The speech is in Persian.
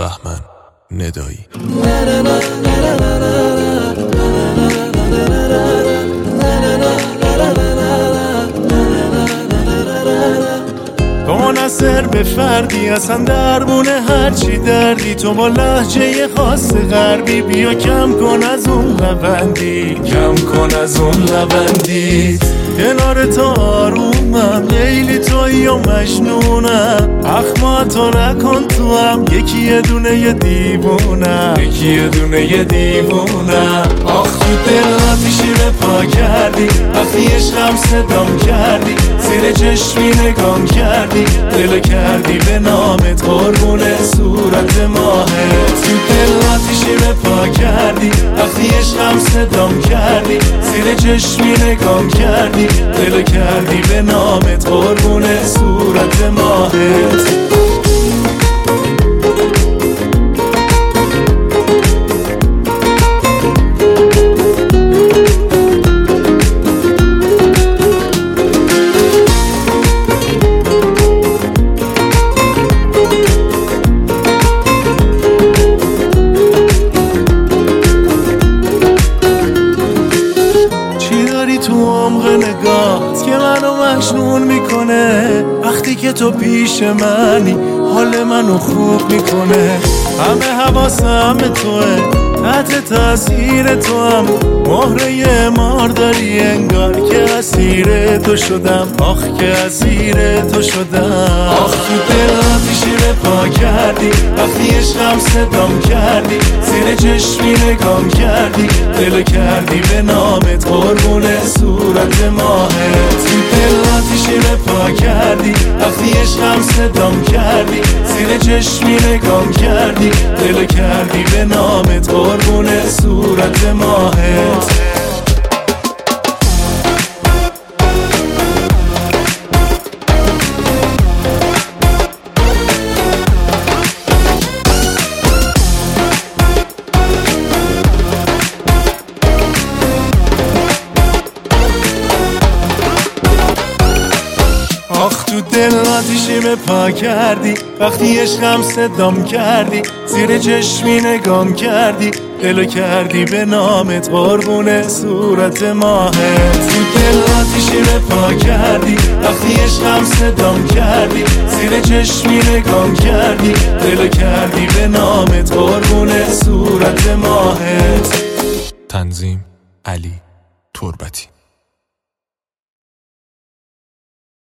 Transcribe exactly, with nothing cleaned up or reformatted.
بهمن ندایی. تو منحصر به فردی اصلا درمونه هرچی دردی، تو با لهجه خاص غربی بیا کم کن از اون لبندی، کم کن از اون لبندی. کنار تو آرومم لیلی تویی و مجنونم، اخما تو نکن تو هم یکی یه دونه یه دیوونم، یکی یه دونه یه دیوونم. آخ تو دلم میشیره پا کردی وقتی عشقم صدام کردی، زیر چشمی نگام کردی دل کردی به نامت قربون صورت ماهت. تو دلم میشیره پا کردی وقتی عشقم صدام کردی، زیر چشمی نگام کردی دل کردی به نامت قربون صورت ماهت. تو عمق نگاهت که منو مجنون میکنه، وقتی که تو پیش منی حال منو خوب میکنه. همه حواسم توه تحت تاثیر تو هم، مهره مار داری انگار که اسیر تو شدم، آخ که اسیر تو شدم. آخ تو دلم میشیره پا کردی وقتی عشقم صدام کردی، زیر چشمی نگام کردی دل کردی به نامت قربون صورت ماهت. تو دلم میشیره پا کردی وقتی عشقم صدام کردی، زیر چشمی نگام کردی دل کردی به نامت قربون صورت ماهت. آخ تو دل آتیشی پا کردی وقتی عشقم صدام کردی، زیر چشمی نگام کردی دلو کردی به نامت قربون صورت ماهت. تو دل آتیشی پا کردی وقتی عشقم صدام کردی، زیر چشمی نگام کردی دلو کردی به نامت قربون صورت ماهت. تنظیم علی تربتی.